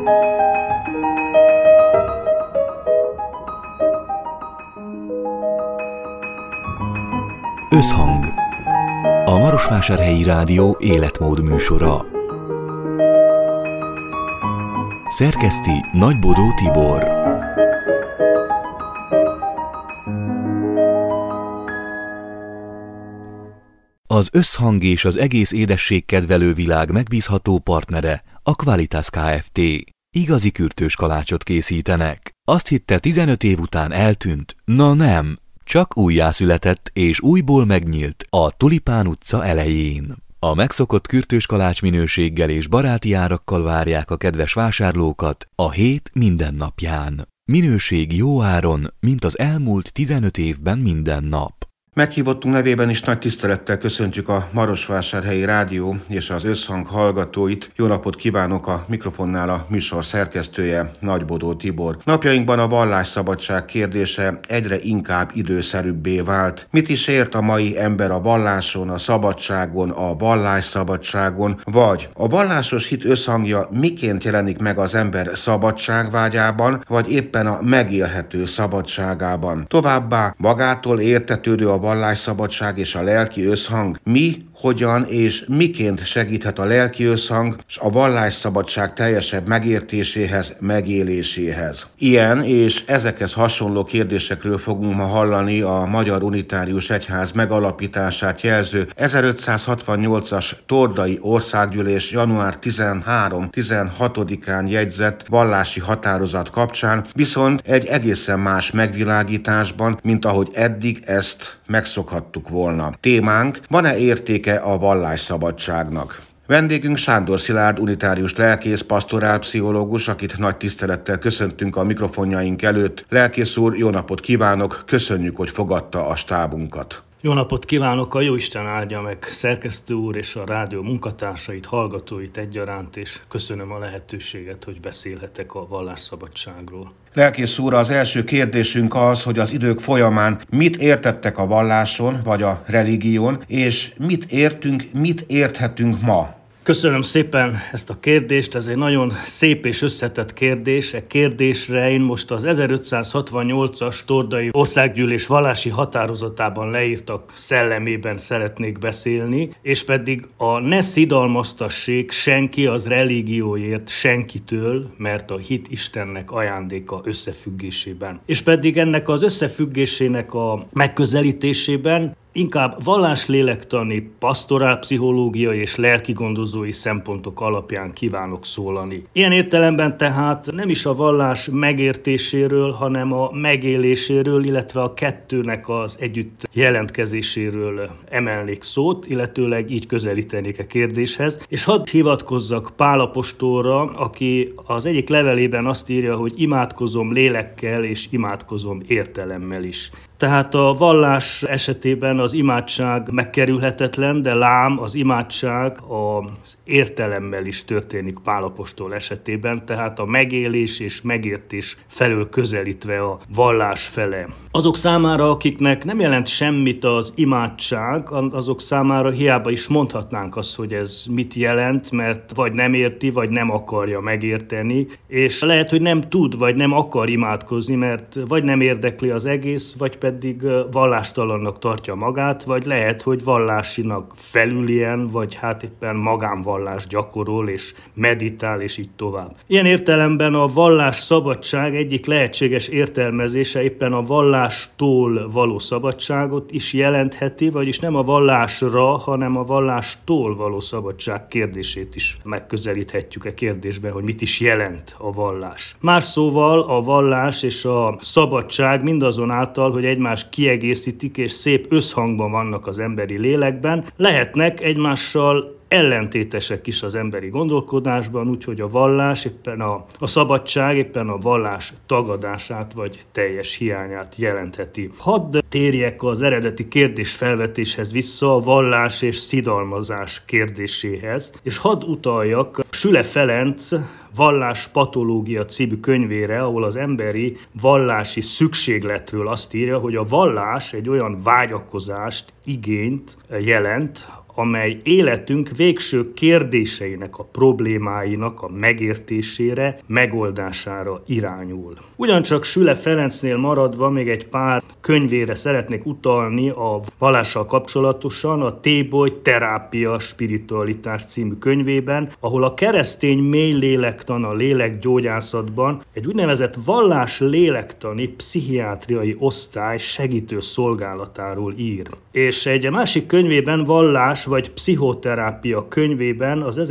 Összhang. A Marosvásárhelyi Rádió életmód műsora. Szerkeszti Nagybodó Tibor. Az Összhang és az egész édességkedvelő világ megbízható partnere a Qualitas Kft. Igazi kürtős kalácsot készítenek. Azt hitte 15 év után eltűnt, na nem, csak újjászületett és újból megnyílt a Tulipán utca elején. A megszokott kürtős kalács minőséggel és baráti árakkal várják a kedves vásárlókat a hét minden napján. Minőség jó áron, mint az elmúlt 15 évben minden nap. Meghívottunk nevében is nagy tisztelettel köszöntjük a Marosvásárhelyi Rádió és az Összhang hallgatóit. Jó napot kívánok, a mikrofonnál a műsor szerkesztője, Nagybodó Tibor. Napjainkban a vallásszabadság kérdése egyre inkább időszerűbbé vált. Mit is ért a mai ember a valláson, a szabadságon, a vallásszabadságon, vagy a vallásos hit összhangja miként jelenik meg az ember szabadságvágyában, vagy éppen a megélhető szabadságában. Továbbá magától értetődő a vallásszabadság és a lelki összhang. Mi, hogyan és miként segíthet a lelki összhang és a vallásszabadság teljesebb megértéséhez, megéléséhez? Ilyen és ezekhez hasonló kérdésekről fogunk ma hallani a Magyar Unitárius Egyház megalapítását jelző 1568-as Tordai Országgyűlés január 13-16-án jegyzett vallási határozat kapcsán, viszont egy egészen más megvilágításban, mint ahogy eddig ezt megszokhattuk volna. Témánk: van-e értéke a vallásszabadságnak? Vendégünk Sándor Szilárd, unitárius lelkész, pastorálpszichológus, akit nagy tisztelettel köszöntünk a mikrofonjaink előtt. Lelkész úr, jó napot kívánok, köszönjük, hogy fogadta a stábunkat. Jó napot kívánok, a Jóisten áldja meg szerkesztő úr és a rádió munkatársait, hallgatóit egyaránt, és köszönöm a lehetőséget, hogy beszélhetek a vallásszabadságról. Lelkész úr, az első kérdésünk az, hogy az idők folyamán mit értettek a valláson vagy a religión, és mit érthetünk ma? Köszönöm szépen ezt a kérdést, ez egy nagyon szép és összetett kérdés. E kérdésre én most az 1568-as Tordai Országgyűlés vallási határozatában leírtak szellemében szeretnék beszélni, és pedig a ne szidalmaztassék senki az religióért senkitől, mert a hit Istennek ajándéka összefüggésében. És pedig ennek az összefüggésének a megközelítésében inkább valláslélektani, pastorálpszichológiai és lelkigondozói szempontok alapján kívánok szólani. Ilyen értelemben tehát nem is a vallás megértéséről, hanem a megéléséről, illetve a kettőnek az együtt jelentkezéséről emelnék szót, illetőleg így közelítenék a kérdéshez. És hadd hivatkozzak Pál apostolra, aki az egyik levelében azt írja, hogy imádkozom lélekkel és imádkozom értelemmel is. Tehát a vallás esetében az imádság megkerülhetetlen, de lám az imádság az értelemmel is történik Pál apostol esetében, tehát a megélés és megértés felől közelítve a vallás fele. Azok számára, akiknek nem jelent semmit az imádság, azok számára hiába is mondhatnánk azt, hogy ez mit jelent, mert vagy nem érti, vagy nem akarja megérteni, és lehet, hogy nem tud, vagy nem akar imádkozni, mert vagy nem érdekli az egész, vagy pedig vallástalannak tartja magát, vagy lehet, hogy vallásinak felüljen, vagy hát éppen magánvallást gyakorol, és meditál, és így tovább. Ilyen értelemben a vallás szabadság egyik lehetséges értelmezése éppen a vallástól való szabadságot is jelentheti, vagyis nem a vallásra, hanem a vallástól való szabadság kérdését is megközelíthetjük a kérdésben, hogy mit is jelent a vallás. Más szóval a vallás és a szabadság mindazonáltal, hogy egymás kiegészítik és szép összhangban vannak az emberi lélekben, lehetnek egymással ellentétesek is az emberi gondolkodásban, úgyhogy a vallás éppen a szabadság éppen a vallás tagadását vagy teljes hiányát jelentheti. Hadd térjek az eredeti kérdésfelvetéshez vissza, a vallás és szidalmazás kérdéséhez, és hadd utaljak Süle Ferenc Valláspatológia című könyvére, ahol az emberi vallási szükségletről azt írja, hogy a vallás egy olyan vágyakozást, igényt jelent, amely életünk végső kérdéseinek, a problémáinak a megértésére, megoldására irányul. Ugyancsak Süle Ferencnél maradva még egy pár könyvére szeretnék utalni a vallással kapcsolatosan, a Téboly Terápia Spiritualitás című könyvében, ahol a keresztény mély lélektan a lélekgyógyászatban egy úgynevezett vallás-lélektani pszichiátriai osztály segítő szolgálatáról ír. És egy másik könyvében, Vallás vagy Pszichoterápia könyvében az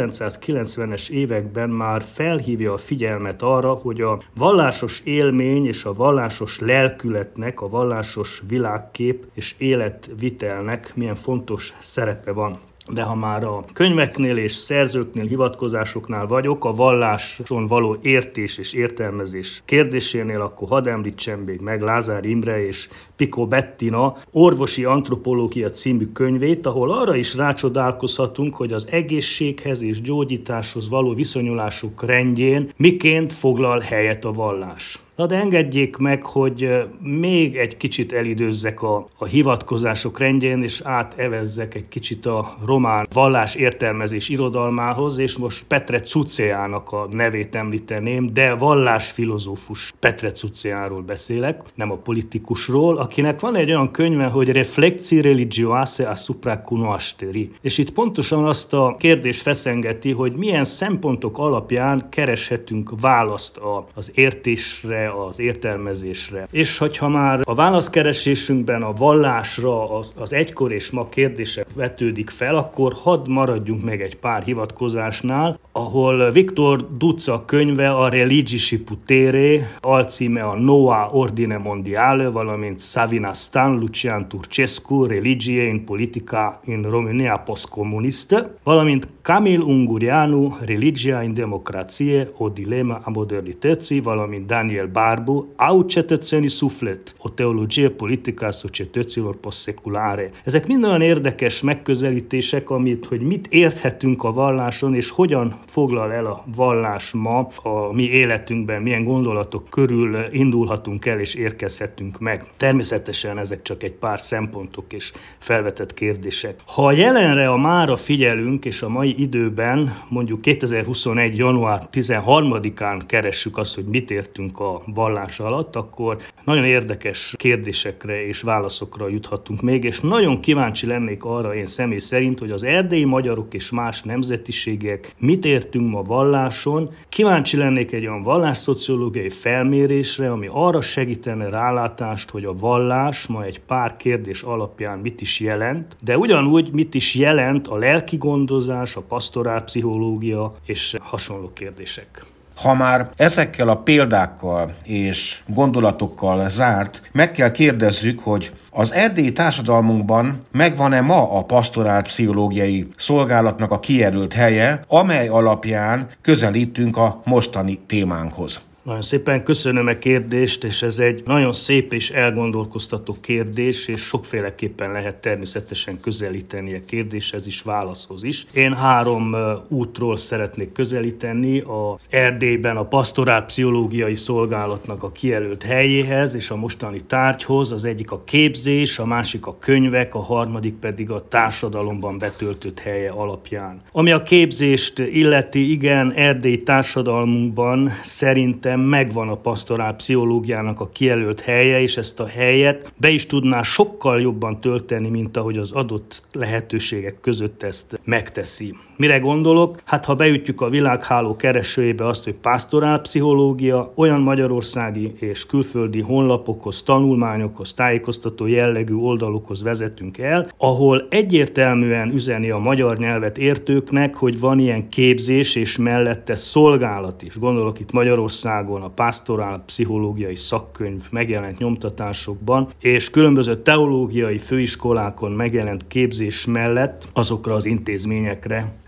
1990-es években már felhívja a figyelmet arra, hogy a vallásos élmény és a vallásos lelkületnek, a vallásos világkép és életvitelnek milyen fontos szerepe van. De ha már a könyveknél és szerzőknél, hivatkozásoknál vagyok, a valláson való értés és értelmezés kérdésénél, akkor hadd említsem még meg Lázár Imre és Pico Bettina Orvosi antropológia című könyvét, ahol arra is rácsodálkozhatunk, hogy az egészséghez és gyógyításhoz való viszonyulásuk rendjén miként foglal helyet a vallás. Na de engedjék meg, hogy még egy kicsit elidőzzek a hivatkozások rendjén, és átevezzek egy kicsit a román vallás értelmezés irodalmához, és most Petre Cuceának a nevét említeném, de vallásfilozófus Petre Cuceáról beszélek, nem a politikusról, akinek van egy olyan könyve, hogy Reflexii religioase asupra cunoașterii. És itt pontosan azt a kérdést feszengeti, hogy milyen szempontok alapján kereshetünk választ az értésre, az értelmezésre. És hogyha már a válaszkeresésünkben a vallásra az egykor és ma kérdése vetődik fel, akkor hadd maradjunk meg egy pár hivatkozásnál, ahol Victor Duca könyve a Religii Putere, alcíme a Noua Ordine Mondiale, valamint Savina Stan, Lucian Turcescu, Religie in Politica in România Postcomunistă, valamint Camil Ungureanu, Religia in Democrație, o dilema a modernității, valamint Daniel Barbu, Au cetățenii suflet, o teologie politică a societăților postseculare. Ezek mind olyan érdekes megközelítések, hogy mit érthetünk a valláson, és hogyan foglal el a vallás ma a mi életünkben, milyen gondolatok körül indulhatunk el és érkezhetünk meg. Természetesen ezek csak egy pár szempontok és felvetett kérdések. Ha a jelenre, a mára figyelünk, és a mai időben, mondjuk 2021. január 13-án keressük azt, hogy mit értünk a vallás alatt, akkor nagyon érdekes kérdésekre és válaszokra juthatunk még, és nagyon kíváncsi lennék arra én személy szerint, hogy az erdélyi magyarok és más nemzetiségek mit értünk ma valláson. Kíváncsi lennék egy olyan vallásszociológiai felmérésre, ami arra segítene rálátást, hogy a vallás ma egy pár kérdés alapján mit is jelent, de ugyanúgy mit is jelent a lelki gondozás, a pastorálpszichológia és hasonló kérdések. Ha már ezekkel a példákkal és gondolatokkal zárt, meg kell kérdezzük, hogy az erdélyi társadalmunkban megvan-e ma a pastorálpszichológiai szolgálatnak a kijelölt helye, amely alapján közelítünk a mostani témánkhoz? Nagyon szépen köszönöm a kérdést, és ez egy nagyon szép és elgondolkoztató kérdés, és sokféleképpen lehet természetesen közelíteni a kérdéshez is, válaszhoz is. Én 3 útról szeretnék közelíteni az Erdélyben a pastorálpszichológiai szolgálatnak a kijelölt helyéhez és a mostani tárgyhoz. Az egyik a képzés, a másik a könyvek, a harmadik pedig a társadalomban betöltött helye alapján. Ami a képzést illeti, igen, erdélyi társadalmunkban szerintem megvan a pastorálpszichológiának a kijelölt helye, és ezt a helyet be is tudná sokkal jobban tölteni, mint ahogy az adott lehetőségek között ezt megteszi. Mire gondolok? Hát ha beütjük a világháló keresőjébe azt, hogy pastorálpszichológia, olyan magyarországi és külföldi honlapokhoz, tanulmányokhoz, tájékoztató jellegű oldalokhoz vezetünk el, ahol egyértelműen üzeni a magyar nyelvet értőknek, hogy van ilyen képzés és mellette szolgálat is. Gondolok itt Magyarországon a pastorálpszichológiai szakkönyv megjelent nyomtatásokban, és különböző teológiai főiskolákon megjelent képzés mellett azokra az intézményekre,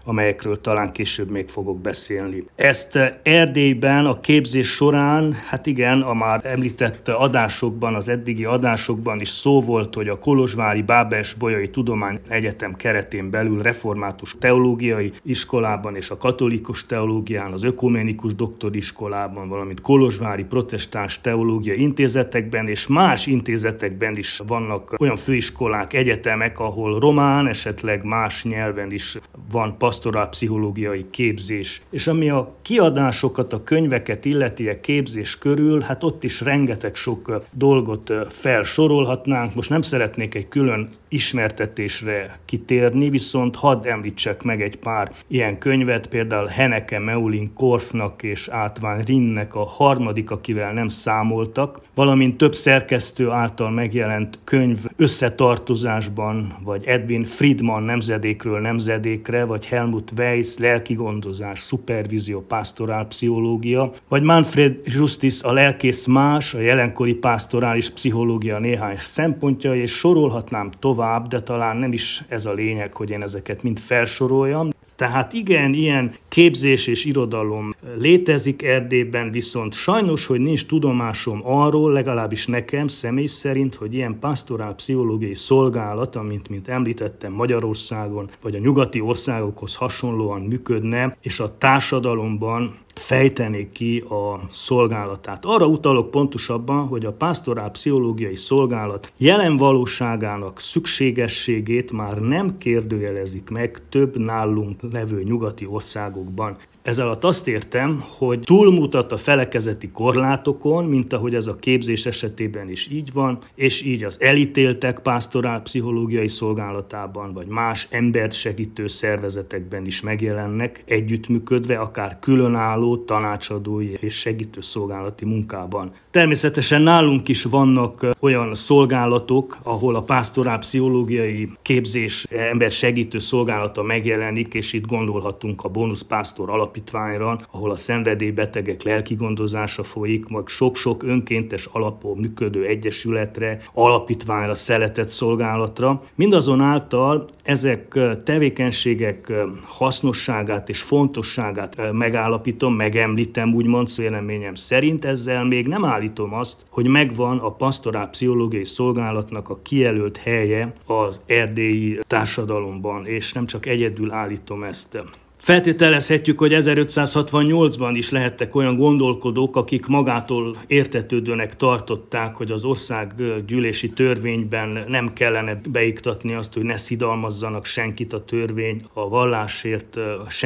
amelyekről talán később még fogok beszélni. Ezt Erdélyben a képzés során, hát igen, a már említett adásokban, az eddigi adásokban is szó volt, hogy a kolozsvári Bábels-Bolyai Tudományegyetem keretén belül református teológiai iskolában és a katolikus teológián, az ökumenikus doktoriskolában, valamint kolozsvári protestáns teológiai intézetekben és más intézetekben is vannak olyan főiskolák, egyetemek, ahol román, esetleg más nyelven is van pastorálpszichológiai képzés. És ami a kiadásokat, a könyveket illeti a képzés körül, hát ott is rengeteg sok dolgot felsorolhatnánk. Most nem szeretnék egy külön ismertetésre kitérni, viszont hadd említsek meg egy pár ilyen könyvet, például Henneke Meulin Korfnak és Átván Rinnek a harmadik, akivel nem számoltak, valamint több szerkesztő által megjelent könyv Összetartozásban, vagy Edwin Friedman Nemzedékről nemzedékre, vagy Helmut Weiss Lelkigondozás, szupervízió, pásztorálpszichológia, vagy Manfred Justice A lelkész más, a jelenkori pásztorális pszichológia néhány szempontja, és sorolhatnám tovább, de talán nem is ez a lényeg, hogy én ezeket mind felsoroljam. Tehát igen, ilyen képzés és irodalom létezik Erdélyben, viszont sajnos, hogy nincs tudomásom arról, legalábbis nekem személy szerint, hogy ilyen pastorálpszichológiai szolgálat, mint említettem Magyarországon, vagy a nyugati országokhoz hasonlóan működne, és a társadalomban fejtenék ki a szolgálatát. Arra utalok pontosabban, hogy a pastorálpszichológiai szolgálat jelen valóságának szükségességét már nem kérdőjelezik meg több nálunk levő nyugati országokban. Ez alatt azt értem, hogy túlmutat a felekezeti korlátokon, mint ahogy ez a képzés esetében is így van, és így az elítéltek pastorálpszichológiai szolgálatában, vagy más embert segítő szervezetekben is megjelennek, együttműködve, akár különálló tanácsadói és segítő szolgálati munkában. Természetesen nálunk is vannak olyan szolgálatok, ahol a pastorálpszichológiai képzés ember segítő szolgálata megjelenik, és itt gondolhatunk a Bónusz Pásztor alapítványra, ahol a szenvedélybetegek lelkigondozása folyik, meg sok-sok önkéntes alapon működő egyesületre, alapítványra, szeretett szolgálatra. Mindazonáltal ezek tevékenységek hasznosságát és fontosságát megállapítom, megemlítem úgymond véleményem szerint, ezzel még nem állítom azt, hogy megvan a pastorálpszichológiai szolgálatnak a kijelölt helye az erdélyi társadalomban, és nem csak egyedül állítom ezt. Feltételezhetjük, hogy 1568-ban is lehettek olyan gondolkodók, akik magától értetődőnek tartották, hogy az országgyűlési törvényben nem kellene beiktatni azt, hogy ne szidalmazzanak senkit a törvény a vallásért,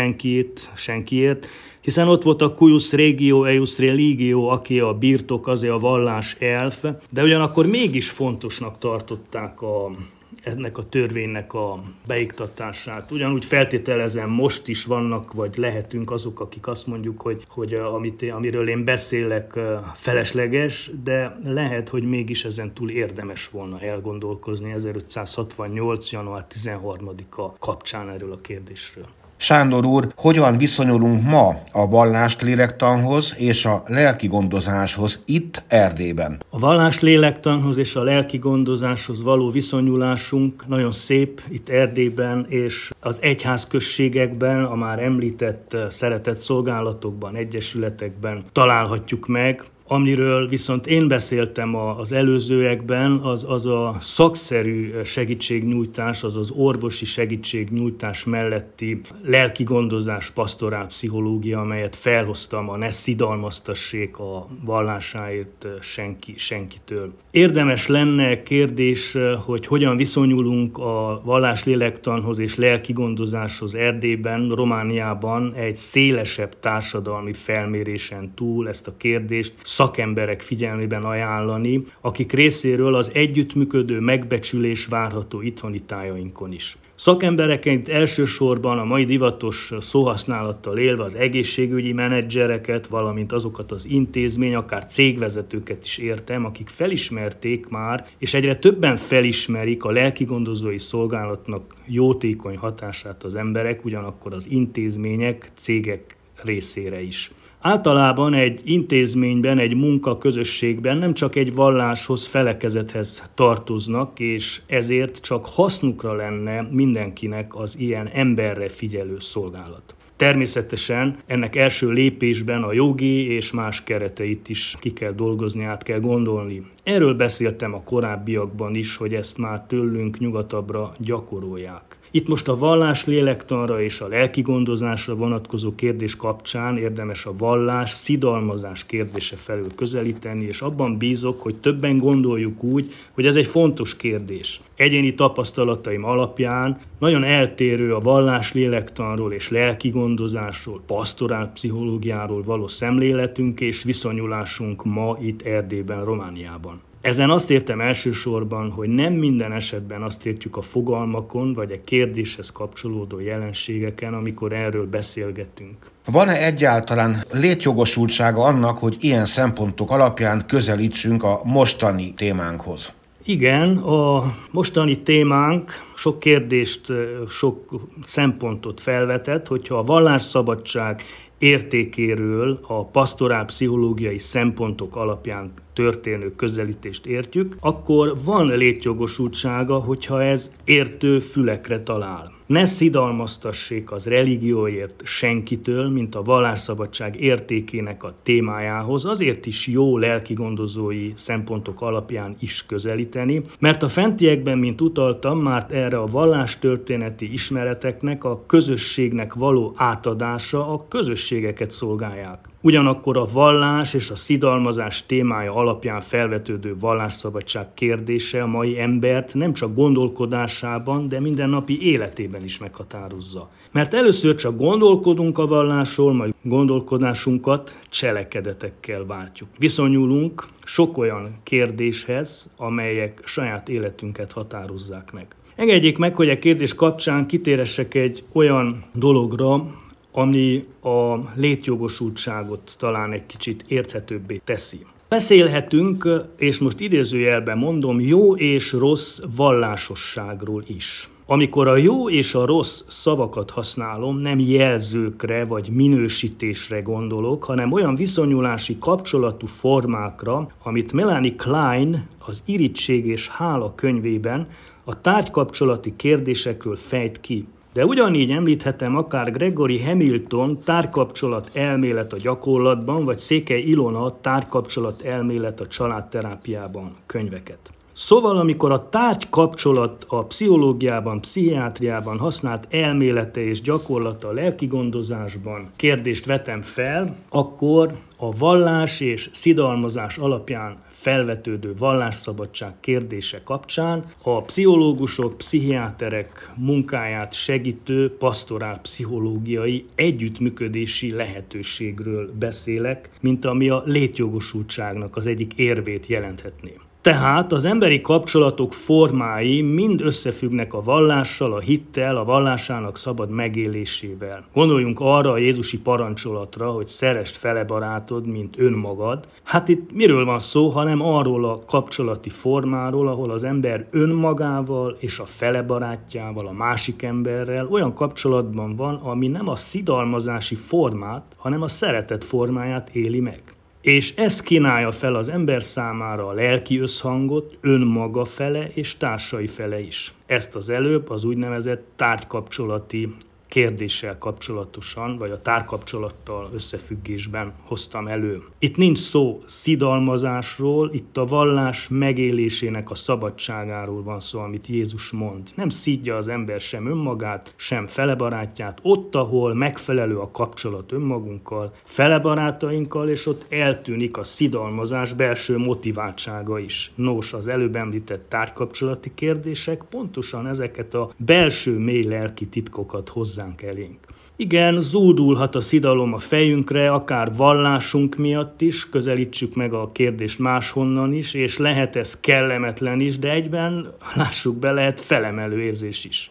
senkiért, hiszen ott volt a cuius regio, eius religio, aki a birtok, azért a vallás elf, de ugyanakkor mégis fontosnak tartották ennek a törvénynek a beiktatását. Ugyanúgy feltételezem, most is vannak, vagy lehetünk azok, akik azt mondjuk, hogy amiről én beszélek felesleges, de lehet, hogy mégis ezen túl érdemes volna elgondolkozni 1568. január 13-a kapcsán erről a kérdésről. Sándor úr, hogyan viszonyulunk ma a valláslélektanhoz és a lelkigondozáshoz itt Erdélyben? A valláslélektanhoz és a lelkigondozáshoz való viszonyulásunk nagyon szép itt Erdélyben, és az egyházközségekben, a már említett szeretett szolgálatokban, egyesületekben találhatjuk meg. Amiről viszont én beszéltem az előzőekben, az a szakszerű segítségnyújtás, az az orvosi segítségnyújtás melletti lelkigondozás, pastorálpszichológia, amelyet felhoztam, a ne szidalmaztassék a vallásáért senkitől. Érdemes lenne kérdés, hogy hogyan viszonyulunk a valláslélektanhoz és lelkigondozáshoz Erdélyben, Romániában egy szélesebb társadalmi felmérésen túl ezt a kérdést szakemberek figyelmében ajánlani, akik részéről az együttműködő megbecsülés várható itthoni tájainkon is. Szakembereként elsősorban a mai divatos szóhasználattal élve az egészségügyi menedzsereket, valamint azokat az intézmény, akár cégvezetőket is értem, akik felismerték már, és egyre többen felismerik a lelkigondozói szolgálatnak jótékony hatását az emberek, ugyanakkor az intézmények, cégek részére is. Általában egy intézményben, egy munkaközösségben nem csak egy valláshoz, felekezethez tartoznak, és ezért csak hasznukra lenne mindenkinek az ilyen emberre figyelő szolgálat. Természetesen ennek első lépésben a jogi és más kereteit is ki kell dolgozni, át kell gondolni. Erről beszéltem a korábbiakban is, hogy ezt már tőlünk nyugatabbra gyakorolják. Itt most a vallás lélektanra és a lelkigondozásra vonatkozó kérdés kapcsán érdemes a vallás, szidalmazás kérdése felől közelíteni, és abban bízok, hogy többen gondoljuk úgy, hogy ez egy fontos kérdés. Egyéni tapasztalataim alapján nagyon eltérő a vallás lélektanról és lelkigondozásról, pasztorálpszichológiáról való szemléletünk és viszonyulásunk ma itt Erdélyben, Romániában. Ezen azt értem elsősorban, hogy nem minden esetben azt értjük a fogalmakon vagy a kérdéshez kapcsolódó jelenségeken, amikor erről beszélgetünk. Van-e egyáltalán létjogosultsága annak, hogy ilyen szempontok alapján közelítsünk a mostani témánkhoz? Igen, a mostani témánk sok kérdést, sok szempontot felvetett, hogyha a vallásszabadság értékéről a pasztorálpszichológiai szempontok alapján történő közelítést értjük, akkor van létjogosultsága, hogyha ez értő fülekre talál. Ne szidalmaztassék az religióért senkitől, mint a vallásszabadság értékének a témájához, azért is jó lelkigondozói szempontok alapján is közelíteni, mert a fentiekben, mint utaltam, már erre a vallástörténeti ismereteknek, a közösségnek való átadása a közösségeket szolgálják. Ugyanakkor a vallás és a szidalmazás témája alapján felvetődő vallásszabadság kérdése a mai embert nem csak gondolkodásában, de mindennapi életében is meghatározza. Mert először csak gondolkodunk a vallásról, majd gondolkodásunkat cselekedetekkel váltjuk. Viszonyulunk sok olyan kérdéshez, amelyek saját életünket határozzák meg. Engedjék meg, hogy a kérdés kapcsán kitéressek egy olyan dologra, ami a létjogosultságot talán egy kicsit érthetőbbé teszi. Beszélhetünk, és most idézőjelben mondom, jó és rossz vallásosságról is. Amikor a jó és a rossz szavakat használom, nem jelzőkre vagy minősítésre gondolok, hanem olyan viszonyulási kapcsolatú formákra, amit Melanie Klein az Irigység és hála könyvében a tárgykapcsolati kérdésekről fejt ki. De ugyanígy említhetem akár Gregory Hamilton tárgykapcsolat elmélet a gyakorlatban, vagy Székely Ilona tárgykapcsolat elmélet a családterápiában könyveket. Szóval, amikor a tárgykapcsolat a pszichológiában, pszichiátriában használt elmélete és gyakorlata a lelkigondozásban kérdést vetem fel, akkor a vallás és szidalmazás alapján felvetődő vallásszabadság kérdése kapcsán a pszichológusok, pszichiáterek munkáját segítő pasztorálpszichológiai együttműködési lehetőségről beszélek, mint ami a létjogosultságnak az egyik érvét jelenthetné. Tehát az emberi kapcsolatok formái mind összefüggnek a vallással, a hittel, a vallásának szabad megélésével. Gondoljunk arra a jézusi parancsolatra, hogy szeresd fele barátod, mint önmagad. Hát itt miről van szó, hanem arról a kapcsolati formáról, ahol az ember önmagával és a fele barátjával, a másik emberrel olyan kapcsolatban van, ami nem a szidalmazási formát, hanem a szeretet formáját éli meg. És ez kínálja fel az ember számára a lelki összhangot önmaga fele és társai fele is. Ezt az előbb az úgynevezett tárgykapcsolati kérdéssel kapcsolatosan, vagy a tárgykapcsolattal összefüggésben hoztam elő. Itt nincs szó szidalmazásról, itt a vallás megélésének a szabadságáról van szó, amit Jézus mond. Nem szidja az ember sem önmagát, sem felebarátját, ott, ahol megfelelő a kapcsolat önmagunkkal, felebarátainkkal, és ott eltűnik a szidalmazás belső motiváltsága is. Nos, az előbb említett tárgykapcsolati kérdések pontosan ezeket a belső mély lelki titkokat hozzák elénk. Igen, zúdulhat a szidalom a fejünkre, akár vallásunk miatt is, közelítsük meg a kérdést máshonnan is, és lehet ez kellemetlen is, de egyben, lássuk be, lehet felemelő érzés is.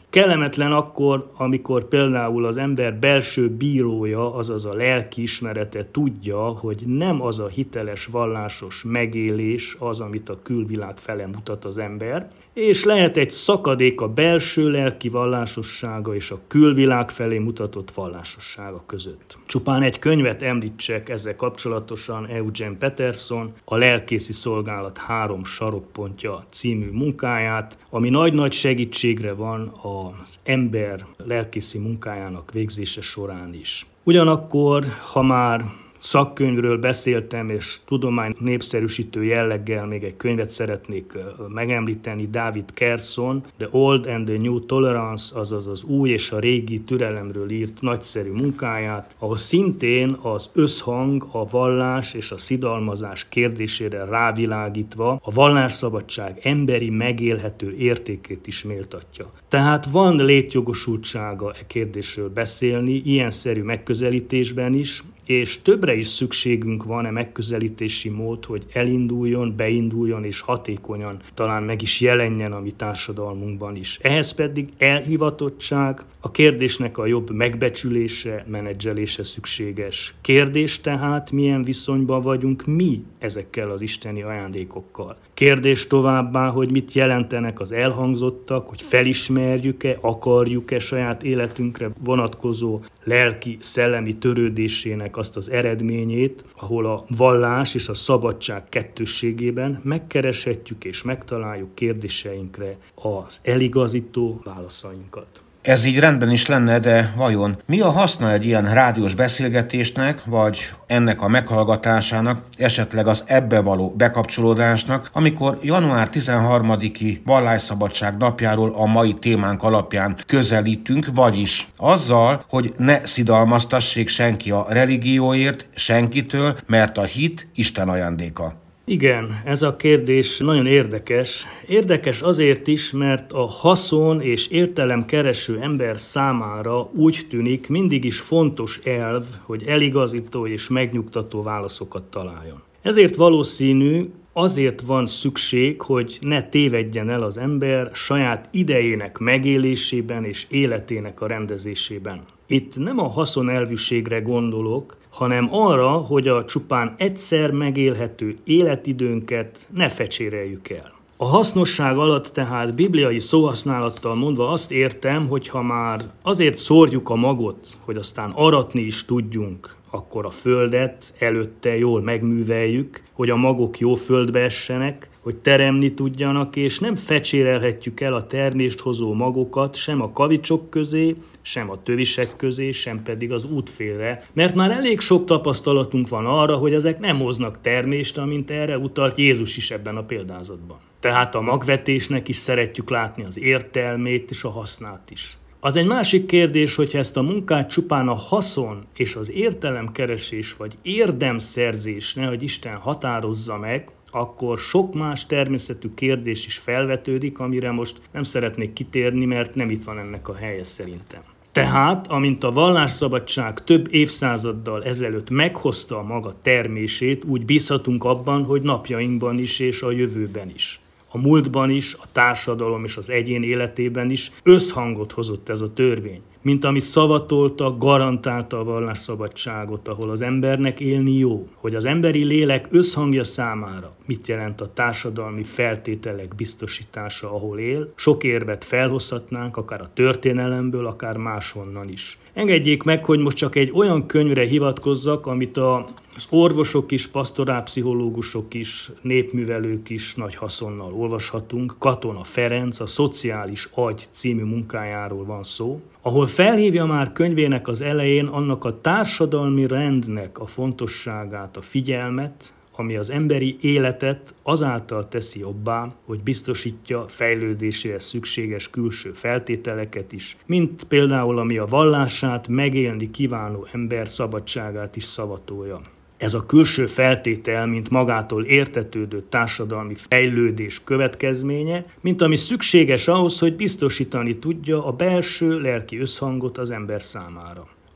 Kellemetlen akkor, amikor például az ember belső bírója, azaz a lelkiismerete tudja, hogy nem az a hiteles, vallásos megélés az, amit a külvilág fele mutat az ember, és lehet egy szakadék a belső lelki vallásossága és a külvilág felé mutatott vallásossága között. Csupán egy könyvet említsek ezzel kapcsolatosan, Eugene Peterson, a Lelkészi Szolgálat 3 sarokpontja című munkáját, ami nagy-nagy segítségre van az ember lelkészi munkájának végzése során is. Ugyanakkor, ha már szakkönyvről beszéltem, és tudomány népszerűsítő jelleggel még egy könyvet szeretnék megemlíteni, David Kerson, The Old and the New Tolerance, azaz az új és a régi türelemről írt nagyszerű munkáját, ahol szintén az összhang, a vallás és a szidalmazás kérdésére rávilágítva a vallásszabadság emberi megélhető értékét is méltatja. Tehát van létjogosultsága e kérdésről beszélni, ilyenszerű megközelítésben is, és többre is szükségünk van e megközelítési mód, hogy elinduljon, beinduljon és hatékonyan talán meg is jelenjen a mi társadalmunkban is. Ehhez pedig elhivatottság, a kérdésnek a jobb megbecsülése, menedzselése szükséges. Kérdés tehát, milyen viszonyban vagyunk mi ezekkel az isteni ajándékokkal. Kérdés továbbá, hogy mit jelentenek az elhangzottak, hogy felismerjük-e, akarjuk-e saját életünkre vonatkozó lelki, szellemi törődésének azt az eredményét, ahol a vallás és a szabadság kettősségében megkereshetjük és megtaláljuk kérdéseinkre az eligazító válaszainkat. Ez így rendben is lenne, de vajon mi a haszna egy ilyen rádiós beszélgetésnek, vagy ennek a meghallgatásának, esetleg az ebbe való bekapcsolódásnak, amikor január 13-i vallásszabadság napjáról a mai témánk alapján közelítünk, vagyis azzal, hogy ne szidalmaztassék senki a religióért, senkitől, mert a hit Isten ajándéka. Igen, ez a kérdés nagyon érdekes. Érdekes azért is, mert a haszon és értelemkereső ember számára úgy tűnik mindig is fontos elv, hogy eligazító és megnyugtató válaszokat találjon. Ezért valószínű, azért van szükség, hogy ne tévedjen el az ember saját idejének megélésében és életének a rendezésében. Itt nem a haszonelvűségre gondolok, hanem arra, hogy a csupán egyszer megélhető életidőnket ne fecséreljük el. A hasznosság alatt tehát bibliai szóhasználattal mondva azt értem, hogy ha már azért szórjuk a magot, hogy aztán aratni is tudjunk, akkor a földet előtte jól megműveljük, hogy a magok jó földbe essenek, hogy teremni tudjanak, és nem fecsérelhetjük el a termést hozó magokat sem a kavicsok közé, sem a tövisek közé, sem pedig az útfélre, mert már elég sok tapasztalatunk van arra, hogy ezek nem hoznak termést, amint erre utalt Jézus is ebben a példázatban. Tehát a magvetésnek is szeretjük látni az értelmét és a hasznát is. Az egy másik kérdés, hogyha ezt a munkát csupán a haszon és az értelemkeresés vagy érdemszerzés, nehogy Isten határozza meg, akkor sok más természetű kérdés is felvetődik, amire most nem szeretnék kitérni, mert nem itt van ennek a helye szerintem. Tehát, amint a vallásszabadság több évszázaddal ezelőtt meghozta a maga termését, úgy bízhatunk abban, hogy napjainkban is és a jövőben is. A múltban is, a társadalom és az egyén életében is összhangot hozott ez a törvény. Mint ami szavatolta, garantálta a vallásszabadságot, ahol az embernek élni jó, hogy az emberi lélek összhangja számára mit jelent a társadalmi feltételek biztosítása, ahol él. Sok érvet felhozhatnánk, akár a történelemből, akár máshonnan is. Engedjék meg, hogy most csak egy olyan könyvre hivatkozzak, amit az orvosok is, pastorálpszichológusok is, népművelők is nagy haszonnal olvashatunk. Katona Ferenc, a Szociális Agy című munkájáról van szó, ahol felhívja már könyvének az elején annak a társadalmi rendnek a fontosságát, a figyelmet, ami az emberi életet azáltal teszi jobbá, hogy biztosítja fejlődéséhez szükséges külső feltételeket is, mint például ami a vallását megélni kívánó ember szabadságát is szavatolja. Ez a külső feltétel, mint magától értetődő társadalmi fejlődés következménye, mint ami szükséges ahhoz, hogy biztosítani tudja a belső lelki összhangot az ember számára.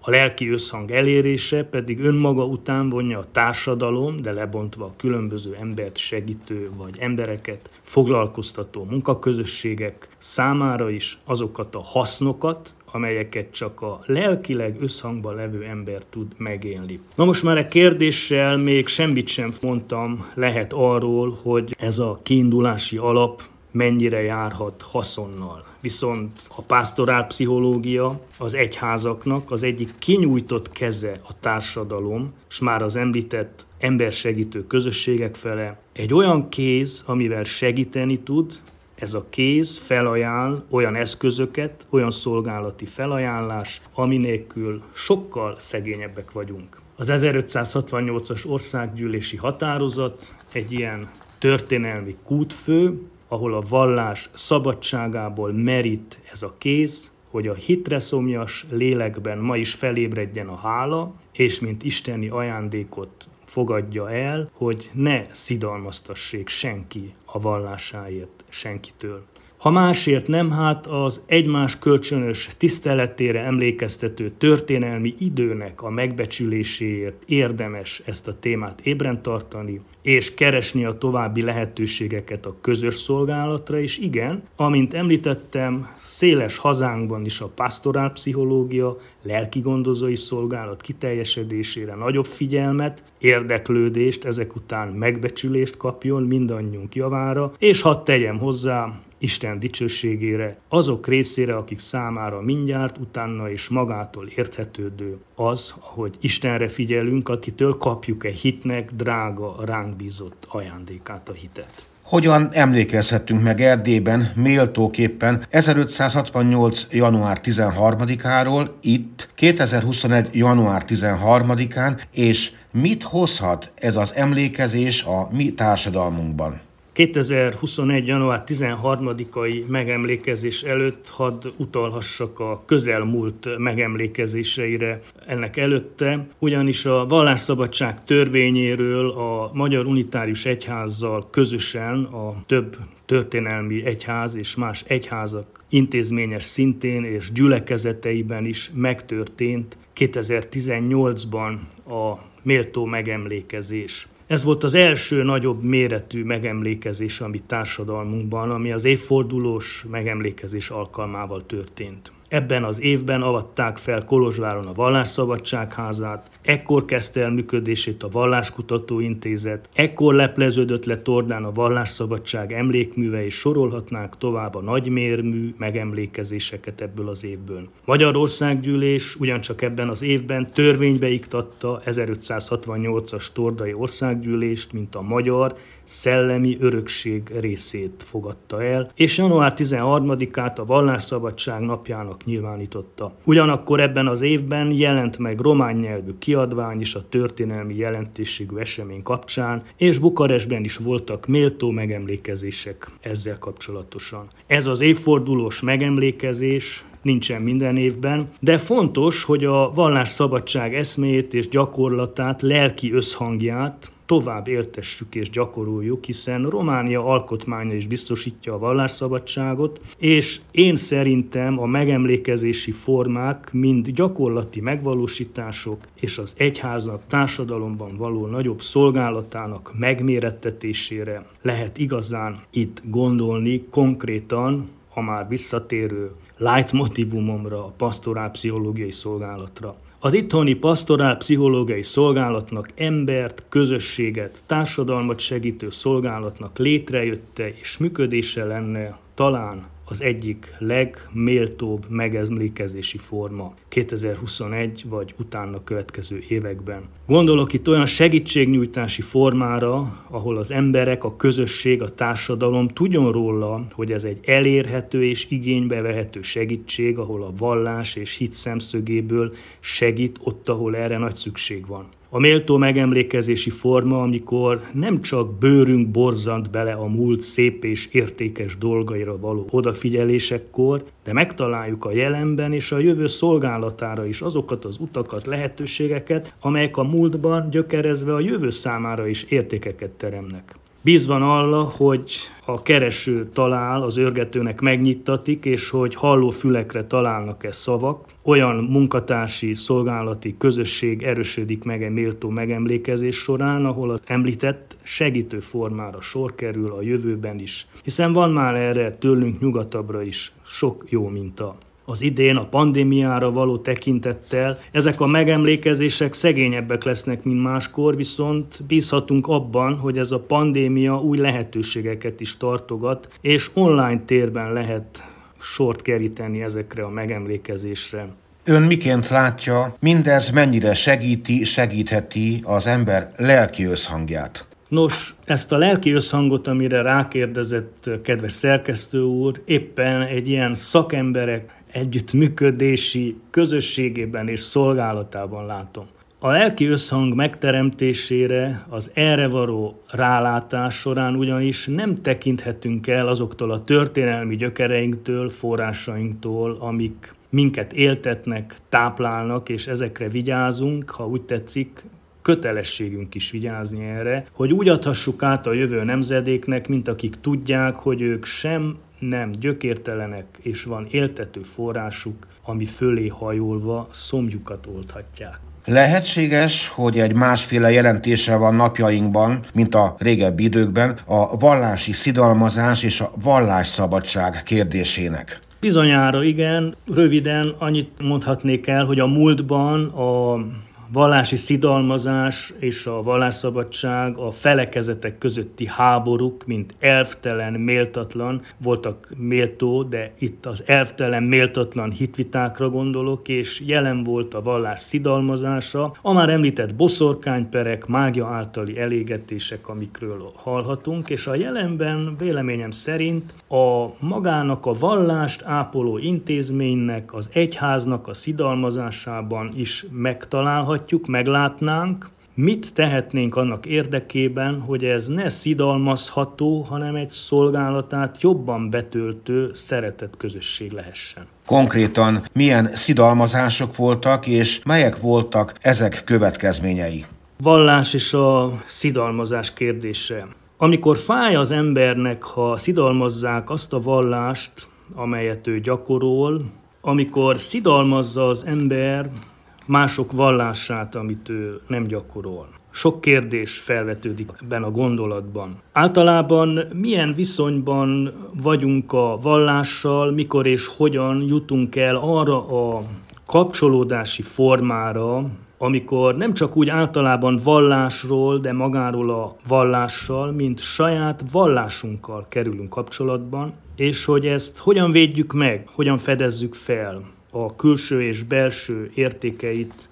A lelki összhang elérése pedig önmaga után vonja a társadalom, de lebontva a különböző embert segítő vagy embereket foglalkoztató munkaközösségek számára is azokat a hasznokat, amelyeket csak a lelkileg összhangban levő ember tud megélni. Na most már a kérdéssel még semmit sem mondtam lehet arról, hogy ez a kiindulási alap mennyire járhat haszonnal. Viszont a pásztorálpszichológia az egyházaknak az egyik kinyújtott keze a társadalom, és már az említett embersegítő közösségek fele egy olyan kéz, amivel segíteni tud. Ez a kéz felajánl olyan eszközöket, olyan szolgálati felajánlás, aminélkül sokkal szegényebbek vagyunk. Az 1568-as országgyűlési határozat egy ilyen történelmi kútfő, ahol a vallás szabadságából merít ez a kéz, hogy a hitre szomjas lélekben ma is felébredjen a hála, és mint isteni ajándékot fogadja el, hogy ne szidalmaztassék senki a vallásáért senkitől. Ha másért nem, hát az egymás kölcsönös tiszteletére emlékeztető történelmi időnek a megbecsüléséért érdemes ezt a témát ébren tartani, és keresni a további lehetőségeket a közös szolgálatra, és igen, amint említettem, széles hazánkban is a pásztorálpszichológia, lelkigondozói szolgálat kiteljesedésére nagyobb figyelmet, érdeklődést, ezek után megbecsülést kapjon mindannyiunk javára, és hadd tegyem hozzá, Isten dicsőségére, azok részére, akik számára mindjárt utána és magától érthetődő az, hogy Istenre figyelünk, akitől kapjuk egy hitnek drága, ránk bízott ajándékát, a hitet. Hogyan emlékezhetünk meg Erdélyben méltóképpen 1568. január 13-áról, itt 2021. január 13-án, és mit hozhat ez az emlékezés a mi társadalmunkban? 2021. január 13-ai megemlékezés előtt hadd utalhassak a közelmúlt megemlékezéseire ennek előtte, ugyanis a vallásszabadság törvényéről a Magyar Unitárius Egyházzal közösen a több történelmi egyház és más egyházak intézményes szintén és gyülekezeteiben is megtörtént 2018-ban a méltó megemlékezés. Ez volt az első nagyobb méretű megemlékezés a mi társadalmunkban, ami az évfordulós megemlékezés alkalmával történt. Ebben az évben avatták fel Kolozsváron a Vallásszabadságházát, ekkor kezdte el működését a Valláskutató Intézet, ekkor lepleződött le Tordán a Vallásszabadság emlékműve, és sorolhatnánk tovább a nagymérmű megemlékezéseket ebből az évből. Magyarországgyűlés ugyancsak ebben az évben törvénybe iktatta 1568-as Tordai Országgyűlést, mint a magyar szellemi örökség részét fogadta el, és január 13-át a Vallásszabadság napjának nyilvánította. Ugyanakkor ebben az évben jelent meg román nyelvű kiadvány is a történelmi jelentőségű esemény kapcsán, és Bukarestben is voltak méltó megemlékezések ezzel kapcsolatosan. Ez az évfordulós megemlékezés nincsen minden évben, de fontos, hogy a vallásszabadság eszméjét és gyakorlatát, lelki összhangját tovább éltessük és gyakoroljuk, hiszen Románia alkotmánya is biztosítja a vallásszabadságot, és én szerintem a megemlékezési formák mind gyakorlati megvalósítások és az egyháznak társadalomban való nagyobb szolgálatának megmérettetésére lehet igazán itt gondolni, konkrétan a már visszatérő leitmotivumomra, a pastorálpszichológiai szolgálatra. Az itthoni pastorálpszichológiai szolgálatnak embert, közösséget, társadalmat segítő szolgálatnak létrejötte és működése lenne talán az egyik legméltóbb megemlékezési forma 2021 vagy utána következő években. Gondolok itt olyan segítségnyújtási formára, ahol az emberek, a közösség, a társadalom tudjon róla, hogy ez egy elérhető és igénybe vehető segítség, ahol a vallás és hit szemszögéből segít ott, ahol erre nagy szükség van. A méltó megemlékezési forma, amikor nem csak bőrünk borzant bele a múlt szép és értékes dolgaira való odafigyelésekkor, de megtaláljuk a jelenben és a jövő szolgálatára is azokat az utakat, lehetőségeket, amelyek a múltban gyökerezve a jövő számára is értékeket teremnek. Bízva arra, hogy a kereső talál, az őrgetőnek megnyittatik, és hogy hallófülekre találnak-e szavak, olyan munkatársi, szolgálati közösség erősödik meg egy méltó megemlékezés során, ahol az említett segítő formára sor kerül a jövőben is. Hiszen van már erre tőlünk nyugatabbra is sok jó minta. Az idén a pandémiára való tekintettel ezek a megemlékezések szegényebbek lesznek, mint máskor, viszont bízhatunk abban, hogy ez a pandémia új lehetőségeket is tartogat, és online térben lehet sort keríteni ezekre a megemlékezésre. Ön miként látja, mindez mennyire segítheti az ember lelki összhangját? Nos, ezt a lelki összhangot, amire rákérdezett kedves szerkesztő úr, éppen egy ilyen szakemberek együttműködési közösségében és szolgálatában látom. A lelki összhang megteremtésére, az erre való rálátás során ugyanis nem tekinthetünk el azoktól a történelmi gyökereinktől, forrásainktól, amik minket éltetnek, táplálnak, és ezekre vigyázunk, ha úgy tetszik, kötelességünk is vigyázni erre, hogy úgy adhassuk át a jövő nemzedéknek, mint akik tudják, hogy ők sem nem gyökértelenek, és van éltető forrásuk, ami fölé hajolva szomjukat oldhatják. Lehetséges, hogy egy másféle jelentése van napjainkban, mint a régebbi időkben, a vallási szidalmazás és a vallásszabadság kérdésének. Bizonyára igen, röviden annyit mondhatnék el, hogy a múltban a vallási szidalmazás és a vallásszabadság, a felekezetek közötti háborúk, mint elvtelen, méltatlan, voltak méltó, de itt az elvtelen, méltatlan hitvitákra gondolok, és jelen volt a vallás szidalmazása, a már említett boszorkányperek, mágia általi elégetések, amikről hallhatunk, és a jelenben véleményem szerint a magának a vallást ápoló intézménynek, az egyháznak a szidalmazásában is megtalálhatjuk, meglátnánk, mit tehetnénk annak érdekében, hogy ez ne szidalmazható, hanem egy szolgálatát jobban betöltő szeretett közösség lehessen. Konkrétan milyen szidalmazások voltak, és melyek voltak ezek következményei? Vallás és a szidalmazás kérdése. Amikor fáj az embernek, ha szidalmazzák azt a vallást, amelyet ő gyakorol, amikor szidalmazza az ember mások vallását, amit ő nem gyakorol. Sok kérdés felvetődik ebben a gondolatban. Általában milyen viszonyban vagyunk a vallással, mikor és hogyan jutunk el arra a kapcsolódási formára, amikor nem csak úgy általában vallásról, de magáról a vallással, mint saját vallásunkkal kerülünk kapcsolatban, és hogy ezt hogyan védjük meg, hogyan fedezzük fel, a külső és belső értékeit,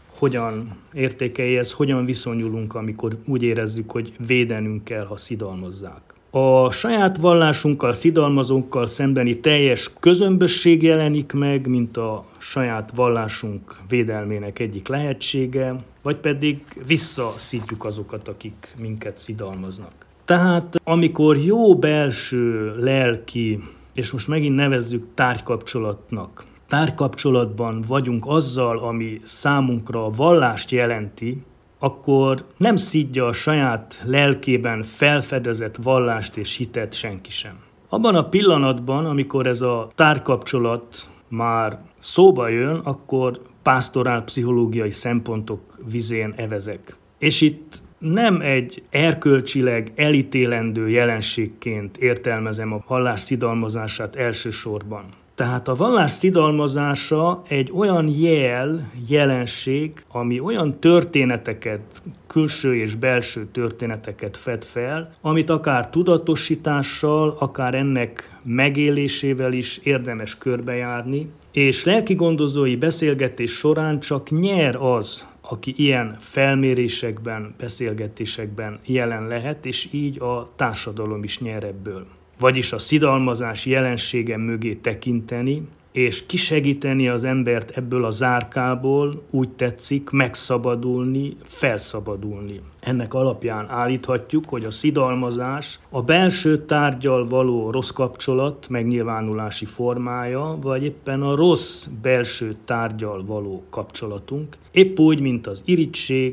hogyan viszonyulunk, amikor úgy érezzük, hogy védenünk kell, ha szidalmazzák. A saját vallásunkkal, szidalmazókkal szembeni teljes közömbösség jelenik meg, mint a saját vallásunk védelmének egyik lehetsége, vagy pedig visszaszidjuk azokat, akik minket szidalmaznak. Tehát amikor jó belső, lelki, és most megint nevezzük tárgykapcsolatnak, tárgykapcsolatban vagyunk azzal, ami számunkra a vallást jelenti, akkor nem szidja a saját lelkében felfedezett vallást és hitet senki sem. Abban a pillanatban, amikor ez a tárgykapcsolat már szóba jön, akkor pásztorálpszichológiai szempontok vizén evezek. És itt nem egy erkölcsileg elítélendő jelenségként értelmezem a vallás szidalmazását elsősorban. Tehát a vallás szidalmazása egy olyan jelenség, ami olyan történeteket, külső és belső történeteket fed fel, amit akár tudatosítással, akár ennek megélésével is érdemes körbejárni, és lelkigondozói beszélgetés során csak nyer az, aki ilyen felmérésekben, beszélgetésekben jelen lehet, és így a társadalom is nyer ebből. Vagyis a szidalmazás jelensége mögé tekinteni, és kisegíteni az embert ebből a zárkából, úgy tetszik, megszabadulni, felszabadulni. Ennek alapján állíthatjuk, hogy a szidalmazás a belső tárggyal való rossz kapcsolat megnyilvánulási formája, vagy éppen a rossz belső tárggyal való kapcsolatunk, épp úgy, mint az irigység,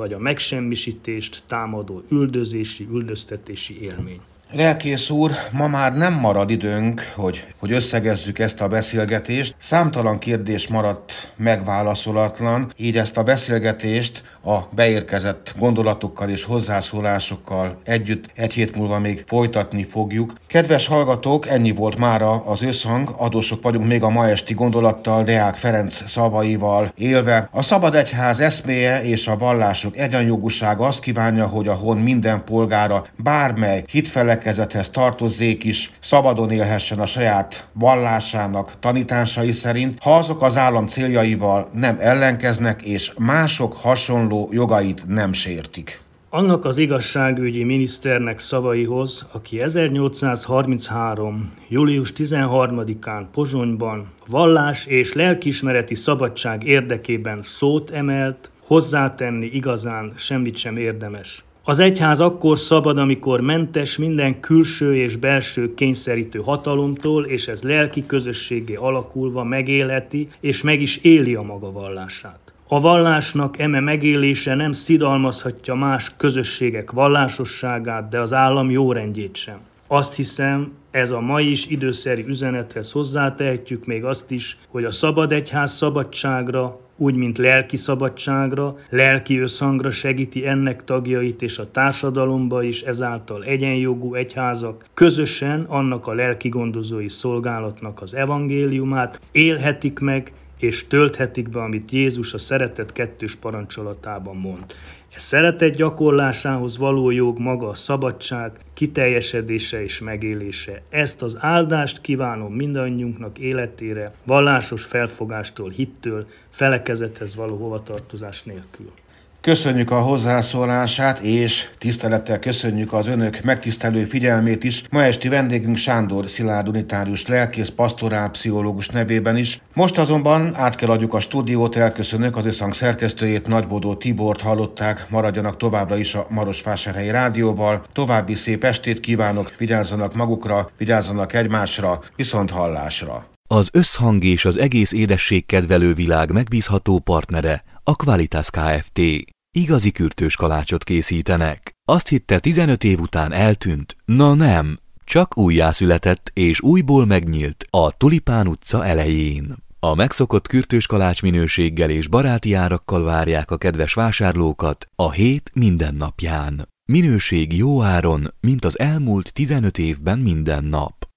vagy a megsemmisítést támadó üldözési, üldöztetési élmény. Lelkész úr, ma már nem marad időnk, hogy összegezzük ezt a beszélgetést. Számtalan kérdés maradt megválaszolatlan, így ezt a beszélgetést a beérkezett gondolatokkal és hozzászólásokkal együtt egy hét múlva még folytatni fogjuk. Kedves hallgatók, ennyi volt mára az Összhang, adósok vagyunk még a ma esti gondolattal, Deák Ferenc szavaival élve. A szabad egyház eszméje és a vallások egyenjogúsága azt kívánja, hogy a hon minden polgára bármely hitfelekezethez tartozzék is, szabadon élhessen a saját vallásának tanításai szerint, ha azok az állam céljaival nem ellenkeznek, és mások hasonló jogait nem sértik. Annak az igazságügyi miniszternek szavaihoz, aki 1833. július 13-án Pozsonyban vallás és lelkiismereti szabadság érdekében szót emelt, hozzátenni igazán semmit sem érdemes. Az egyház akkor szabad, amikor mentes minden külső és belső kényszerítő hatalomtól, és ez lelki közösségé alakulva megélheti, és meg is éli a maga vallását. A vallásnak eme megélése nem szidalmazhatja más közösségek vallásosságát, de az állam jórendjét sem. Azt hiszem, ez a mai is időszerű üzenethez hozzátehetjük még azt is, hogy a szabad egyház szabadságra, úgy mint lelki szabadságra, lelki összhangra segíti ennek tagjait, és a társadalomba is ezáltal egyenjogú egyházak közösen annak a lelki gondozói szolgálatnak az evangéliumát élhetik meg, és tölthetik be, amit Jézus a szeretet 2. parancsolatában mond. Ez szeretet gyakorlásához való jog maga a szabadság, kiteljesedése és megélése. Ezt az áldást kívánom mindannyiunknak életére, vallásos felfogástól, hittől, felekezethez való hovatartozás nélkül. Köszönjük a hozzászólását, és tisztelettel köszönjük az önök megtisztelő figyelmét is. Ma esti vendégünk Sándor Szilárd unitárius lelkész, pastorálpszichológus nevében is. Most azonban át kell adjuk a stúdiót, elköszönök, az Összhang szerkesztőjét, Nagybodó Tibort hallották, maradjanak továbbra is a Marosvásárhelyi Rádióval. További szép estét kívánok, vigyázzanak magukra, vigyázzanak egymásra, viszont hallásra. Az Összhang és az egész édesség kedvelő világ megbízható partnere a Qualitas Kft. Igazi kürtős kalácsot készítenek. Azt hitte 15 év után eltűnt? Na nem, csak újjászületett és újból megnyílt a Tulipán utca elején. A megszokott kürtős kalács minőséggel és baráti árakkal várják a kedves vásárlókat a hét minden napján. Minőség jó áron, mint az elmúlt 15 évben minden nap.